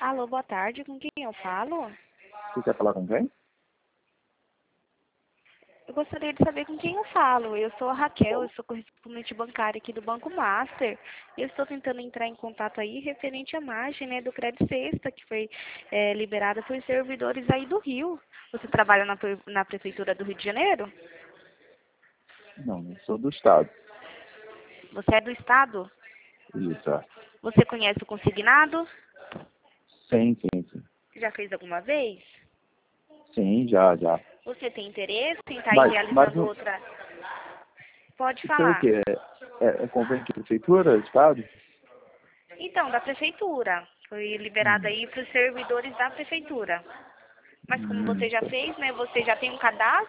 Alô, boa tarde, com quem eu falo? Você quer falar com quem? Eu gostaria de saber com quem eu falo. Eu sou a Raquel, eu sou correspondente bancária aqui do Banco Master. Eu estou tentando entrar em contato aí referente à margem, né, do Crédito Sexta, que foi liberada por servidores aí do Rio. Você trabalha na Prefeitura do Rio de Janeiro? Não, eu sou do Estado. Você é do Estado? Isso, é. Você conhece o consignado? Sim. Já fez alguma vez? Sim, já. Você tem interesse em estar aí Mas realizando não, outra? Pode isso é o falar. quê? É convênio de prefeitura, Estado? Então, da Prefeitura. Foi liberada Hum, aí para os servidores da Prefeitura. Mas como você já tá. fez, né? Você já tem um cadastro?